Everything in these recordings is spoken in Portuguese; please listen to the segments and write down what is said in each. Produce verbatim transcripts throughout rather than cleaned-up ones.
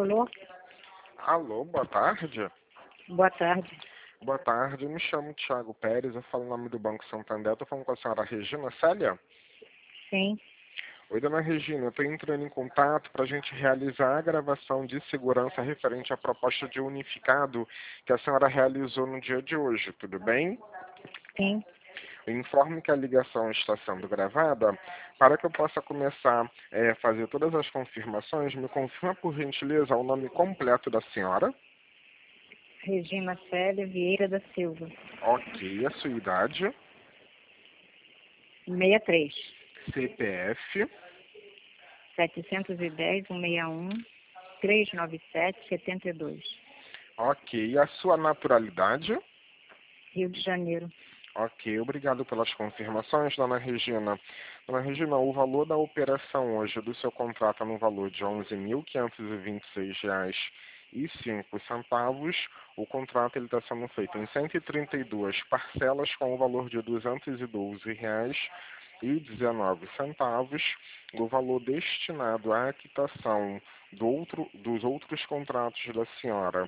Alô? Alô, boa tarde. Boa tarde. Boa tarde, eu me chamo Thiago Pérez, eu falo em nome do Banco Santander, estou falando com a senhora Regina Célia? Sim. Oi, dona Regina, eu estou entrando em contato para a gente realizar a gravação de segurança referente à proposta de unificado que a senhora realizou no dia de hoje, tudo bem? Sim. Eu informo que a ligação está sendo gravada. Para que eu possa começar a fazer todas as confirmações, me confirma por gentileza o nome completo da senhora. Regina Célia Vieira da Silva. Ok, a sua idade, sessenta e três. C P F, setecentos e dez, cento e sessenta e um, trezentos e noventa e sete, setenta e dois. ok, a sua naturalidade. Rio de Janeiro. Ok, obrigado pelas confirmações, dona Regina. Dona Regina, o valor da operação hoje do seu contrato é no valor de onze mil quinhentos e vinte e seis reais e cinco centavos. O contrato ele está sendo feito em cento e trinta e duas parcelas com o valor de duzentos e doze reais e dezenove centavos. O valor destinado à quitação do outro, dos outros contratos da senhora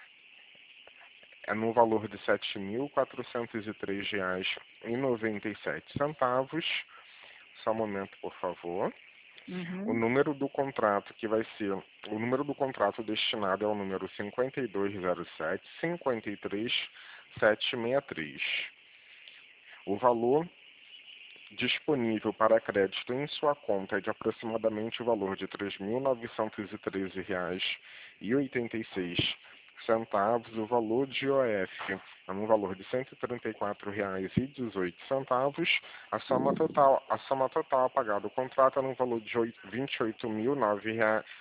é no valor de sete mil quatrocentos e três reais e noventa e sete centavos. Só um momento, por favor. Uhum. O número do contrato que vai ser, o número do contrato destinado é o número cinquenta e dois zero sete, cinquenta e três setecentos e sessenta e três. O valor disponível para crédito em sua conta é de aproximadamente o valor de três mil novecentos e treze reais e oitenta e seis centavos. O valor de O F é no valor de cento e trinta e quatro reais e dezoito centavos. A soma total, a soma total a pagar do contrato é no valor de vinte e oito mil nove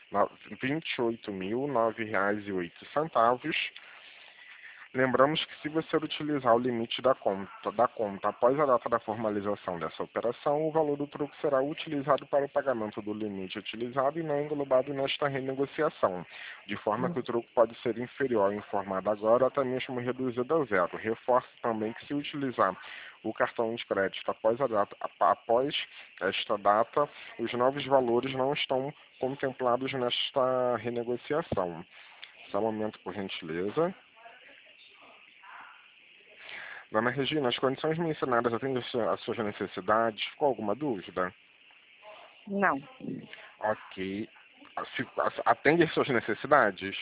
reais e oito centavos. Lembramos que se você utilizar o limite da conta, da conta após a data da formalização dessa operação, o valor do troco será utilizado para o pagamento do limite utilizado e não englobado nesta renegociação, de forma que o troco pode ser inferior ao informado agora ou até mesmo reduzido a zero. Reforço também que se utilizar o cartão de crédito após, a data, após esta data, os novos valores não estão contemplados nesta renegociação. Só um momento, por gentileza. Dona Regina, as condições mencionadas atendem às suas necessidades? Ficou alguma dúvida? Não. Ok. Atende às suas necessidades?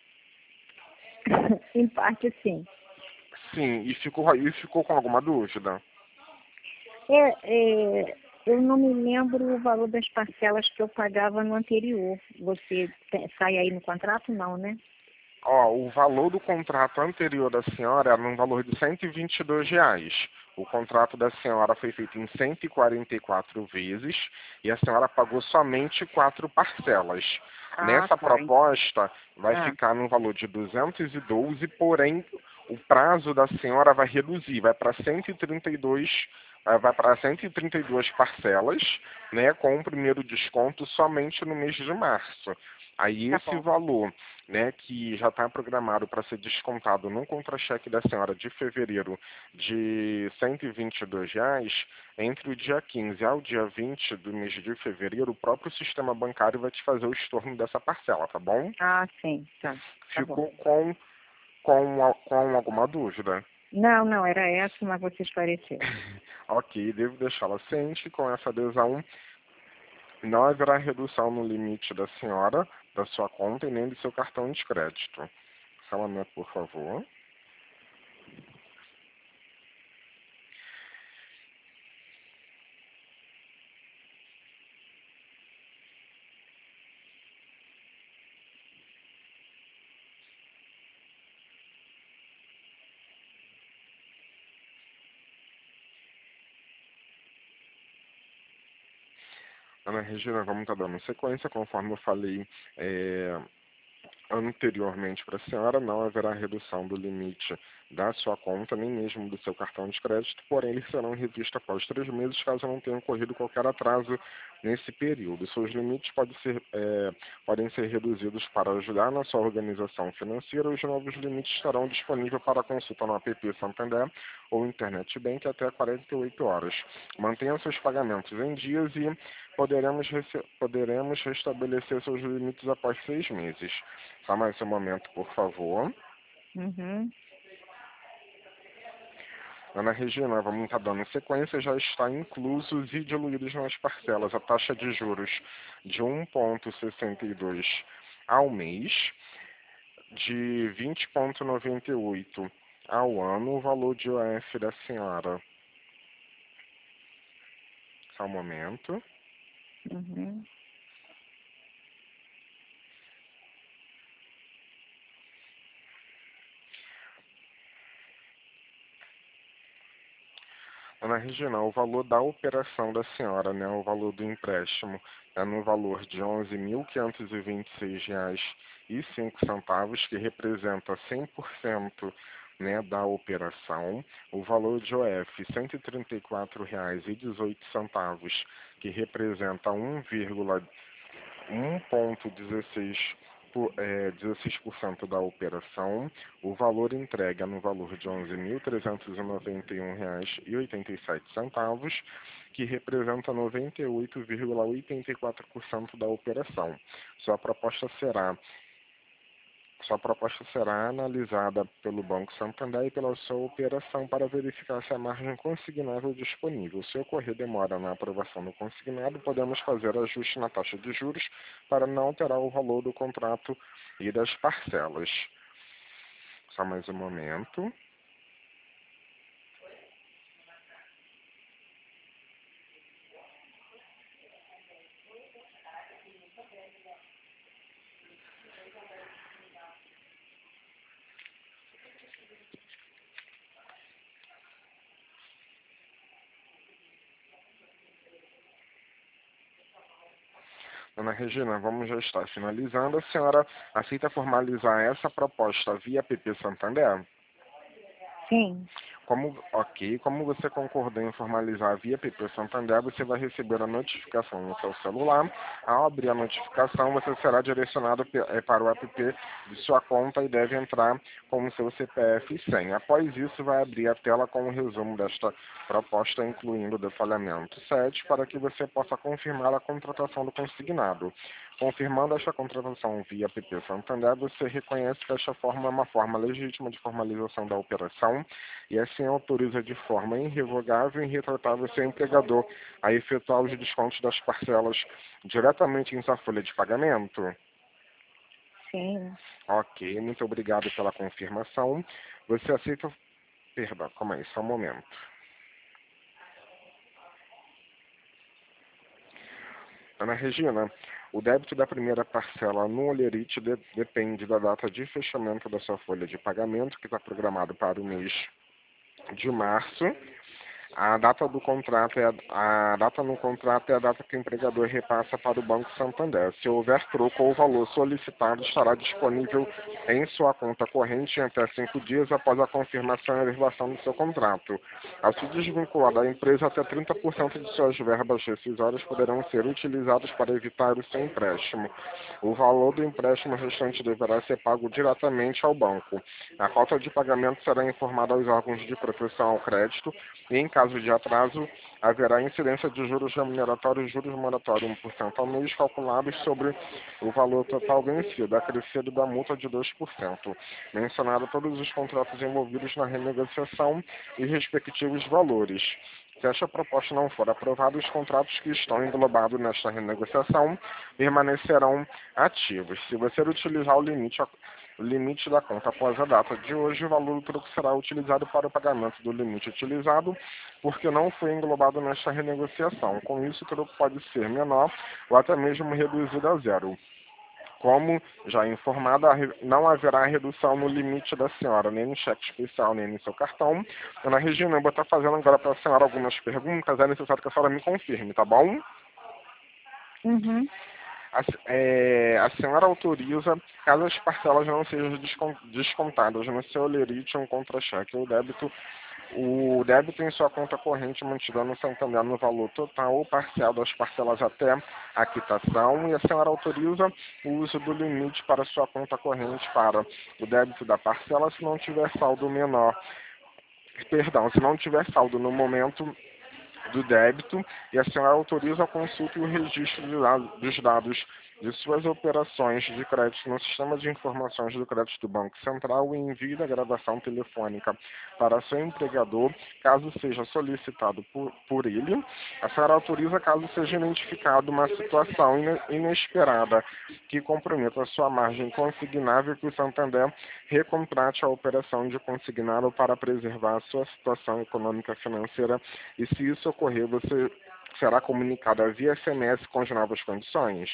Em parte, sim. Sim. E ficou, e ficou com alguma dúvida? É, é, eu não me lembro o valor das parcelas que eu pagava no anterior. Você tem, sai aí no contrato? Não, né? Ó, o valor do contrato anterior da senhora era no valor de cento e vinte e dois reais. O contrato da senhora foi feito em cento e quarenta e quatro vezes e a senhora pagou somente quatro parcelas. Ah, Nessa tá. proposta vai Ah, ficar no valor de duzentos e doze, porém o prazo da senhora vai reduzir, vai para cento e trinta e dois, vai para cento e trinta e duas parcelas, né, com o primeiro desconto somente no mês de março. Aí tá esse bom. valor, né, que já está programado para ser descontado num contra-cheque da senhora de fevereiro de cento e vinte e dois reais, entre o dia quinze ao dia vinte do mês de fevereiro, o próprio sistema bancário vai te fazer o estorno dessa parcela, tá bom? Ah, sim, tá. Tá bom. Ficou com, com, com alguma dúvida? Não, não, era essa, mas você esclareceu. Ok, devo deixá-la ciente. Com essa adesão, não haverá redução no limite da senhora, da sua conta e nem do seu cartão de crédito. Só um momento, por favor. Ana Regina, vamos estar dando sequência, conforme eu falei é, anteriormente para a senhora, não haverá redução do limite da sua conta, nem mesmo do seu cartão de crédito, porém eles serão revistos após três meses, caso não tenha ocorrido qualquer atraso nesse período. Seus limites podem ser, é, podem ser reduzidos para ajudar na sua organização financeira. Os novos limites estarão disponíveis para consulta no app Santander ou Internet Bank até quarenta e oito horas. Mantenha seus pagamentos em dias e poderemos, poderemos restabelecer seus limites após seis meses. Tá, mais um momento, por favor. Uhum. Ana Regina, vamos estar dando sequência, já está inclusos e diluídos nas parcelas a taxa de juros de um vírgula sessenta e dois ao mês, de vinte vírgula noventa e oito ao ano, o valor de O F da senhora. Só um momento. Uhum. Ana Regina, o valor da operação da senhora, né, o valor do empréstimo, é no valor de onze mil quinhentos e vinte e seis reais e cinco centavos, que representa cem por cento, né, da operação. O valor de O F, cento e trinta e quatro reais e dezoito centavos, que representa um vírgula dezesseis por, é, dezesseis por cento da operação. O valor entregue é no valor de onze mil trezentos e noventa e um reais e oitenta e sete centavos, que representa noventa e oito vírgula oitenta e quatro por cento da operação. Sua proposta será Sua proposta será analisada pelo Banco Santander e pela sua operação para verificar se a margem consignável disponível. Se ocorrer demora na aprovação do consignado, podemos fazer ajuste na taxa de juros para não alterar o valor do contrato e das parcelas. Só mais um momento. Ana Regina, vamos já estar finalizando. A senhora aceita formalizar essa proposta via app Santander? Sim. Como, ok, como você concordou em formalizar via app Santander, você vai receber a notificação no seu celular. Ao abrir a notificação, você será direcionado para o app de sua conta e deve entrar com o seu C P F e senha. Após isso, vai abrir a tela com o resumo desta proposta, incluindo o detalhamento sete, para que você possa confirmar a contratação do consignado. Confirmando esta contratação via app Santander, você reconhece que esta forma é uma forma legítima de formalização da operação e assim autoriza de forma irrevogável e irretratável seu empregador a efetuar os descontos das parcelas diretamente em sua folha de pagamento? Sim. Ok, muito obrigado pela confirmação. Você aceita... Perdão, calma aí, só um momento. Ana Regina, o débito da primeira parcela no Olerite de, depende da data de fechamento da sua folha de pagamento, que está programado para o mês de março. A data do contrato é a, a data no contrato é a data que o empregador repassa para o Banco Santander. Se houver troco ou valor solicitado, estará disponível em sua conta corrente em até cinco dias após a confirmação e elevação do seu contrato. Ao se desvincular da empresa, até trinta por cento de suas verbas rescisórias poderão ser utilizadas para evitar o seu empréstimo. O valor do empréstimo restante deverá ser pago diretamente ao banco. A falta de pagamento será informada aos órgãos de proteção ao crédito e, em caso de atraso, haverá incidência de juros remuneratórios e juros moratórios um por cento ao mês calculados sobre o valor total vencido, acrescido da multa de dois por cento. Mencionado todos os contratos envolvidos na renegociação e respectivos valores. Se esta proposta não for aprovada, os contratos que estão englobados nesta renegociação permanecerão ativos. Se você utilizar o limite, o limite da conta após a data de hoje, o valor do troco será utilizado para o pagamento do limite utilizado, porque não foi englobado nesta renegociação. Com isso, o troco pode ser menor ou até mesmo reduzido a zero. Como já informado, não haverá redução no limite da senhora, nem no cheque especial, nem no seu cartão. Ana Regina, eu vou estar fazendo agora para a senhora algumas perguntas, é necessário que a senhora me confirme, tá bom? Uhum. A, é, a senhora autoriza, caso as parcelas não sejam descontadas no seu Olerite, um contra-cheque ou débito O débito em sua conta corrente mantido no Santander no valor total ou parcial das parcelas até a quitação, e a senhora autoriza o uso do limite para sua conta corrente para o débito da parcela se não tiver saldo menor, perdão, se não tiver saldo no momento do débito, e a senhora autoriza a consulta e o registro de dados, dos dados de suas operações de crédito no sistema de informações do crédito do Banco Central e envio da gravação telefônica para seu empregador, caso seja solicitado por, por ele. A senhora autoriza caso seja identificado uma situação ine- inesperada que comprometa a sua margem consignável, que o Santander recontrate a operação de consignado para preservar a sua situação econômica financeira, e se isso ocorrer, você será comunicada via S M S com as novas condições?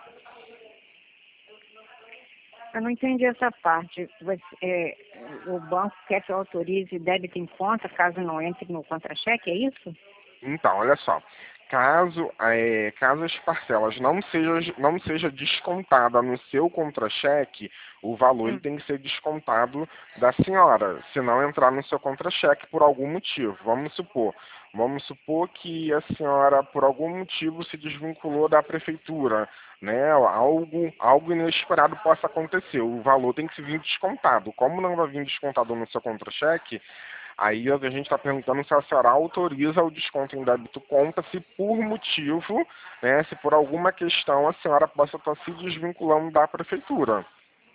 Eu não entendi essa parte. Você, é, o banco quer que eu autorize débito em conta caso não entre no contra-cheque, é isso? Então, olha só. Caso, é, caso as parcelas não seja, não seja descontada no seu contra-cheque, o valor ele Hum. tem que ser descontado da senhora, se não entrar no seu contra-cheque por algum motivo. Vamos supor, vamos supor que a senhora, por algum motivo, se desvinculou da prefeitura, né? Algo, algo inesperado possa acontecer. O valor tem que vir descontado. Como não vai vir descontado no seu contra-cheque, aí a gente está perguntando se a senhora autoriza o desconto em débito conta, se por motivo, né, se por alguma questão a senhora possa estar se desvinculando da prefeitura.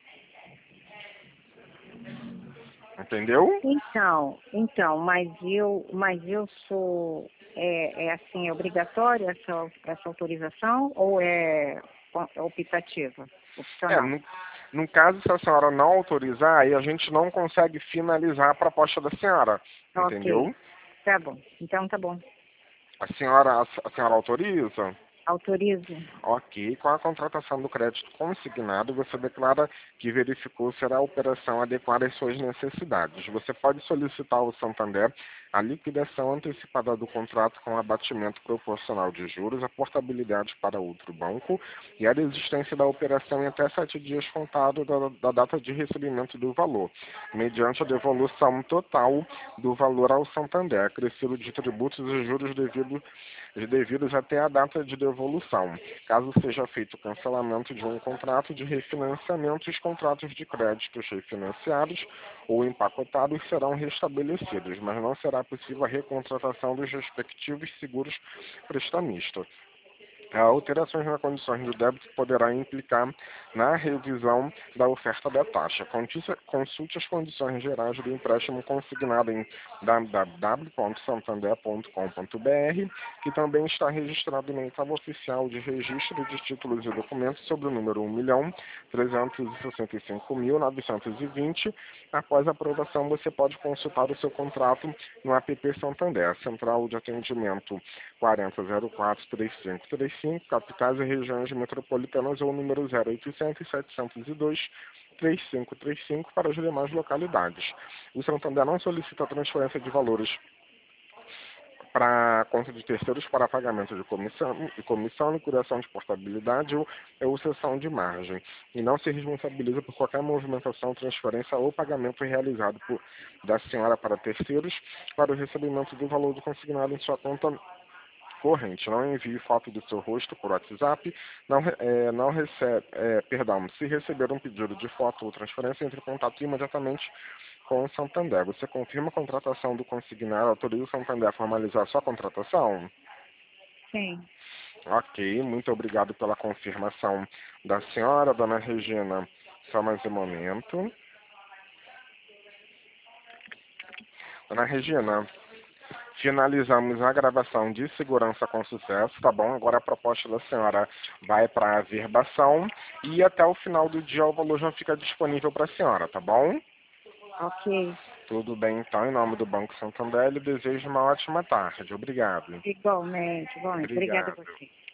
Entendeu? Então, então, mas eu, mas eu sou, é, é assim, é obrigatória essa, essa autorização ou é, é optativa, É, opcional? no, no caso, se a senhora não autorizar, aí a gente não consegue finalizar a proposta da senhora. Ok, Entendeu? tá bom. Então tá bom. A senhora, a senhora autoriza? Autorizo. Ok, com a contratação do crédito consignado, você declara que verificou se a operação adequada às suas necessidades. Você pode solicitar ao Santander a liquidação antecipada do contrato com abatimento proporcional de juros, a portabilidade para outro banco e a desistência da operação em até sete dias contado da, da data de recebimento do valor, mediante a devolução total do valor ao Santander, acrescido de tributos e juros devido, devidos até a data de devolução. Caso seja feito o cancelamento de um contrato de refinanciamento, os contratos de créditos refinanciados ou empacotados serão restabelecidos, mas não será possível a recontratação dos respectivos seguros prestamistas. Alterações nas condições do débito poderá implicar na revisão da oferta da taxa. Consulte as condições gerais do empréstimo consignado em w w w ponto santander ponto com ponto b r, que também está registrado no oitavo oficial de registro de títulos e documentos sob o número um milhão trezentos e sessenta e cinco mil novecentos e vinte. Após a aprovação, você pode consultar o seu contrato no app Santander, Central de Atendimento quarenta zero quatro trinta e cinco trinta e cinco, capitais e regiões metropolitanas, ou número zero oitocentos, setecentos e dois, trinta e cinco trinta e cinco para as demais localidades. O Santander não solicita transferência de valores para conta de terceiros para pagamento de comissão, de comissão, liquidação de portabilidade ou, ou cessão de margem, e não se responsabiliza por qualquer movimentação, transferência ou pagamento realizado por, da senhora para terceiros para o recebimento do valor do consignado em sua conta corrente. Não envie foto do seu rosto por WhatsApp. Não, é, não recebe, é, perdão, se receber um pedido de foto ou transferência, entre em contato imediatamente com o Santander. Você confirma a contratação do consignado, autoriza o Santander a formalizar a sua contratação? Sim. Ok, muito obrigado pela confirmação da senhora, dona Regina. Só mais um momento. Dona Regina, finalizamos a gravação de segurança com sucesso, tá bom? Agora a proposta da senhora vai para a averbação e até o final do dia o valor já fica disponível para a senhora, tá bom? Ok. Tudo bem, então, em nome do Banco Santander, eu desejo uma ótima tarde. Obrigado. Igualmente, igualmente. Obrigada a Obrigado. você.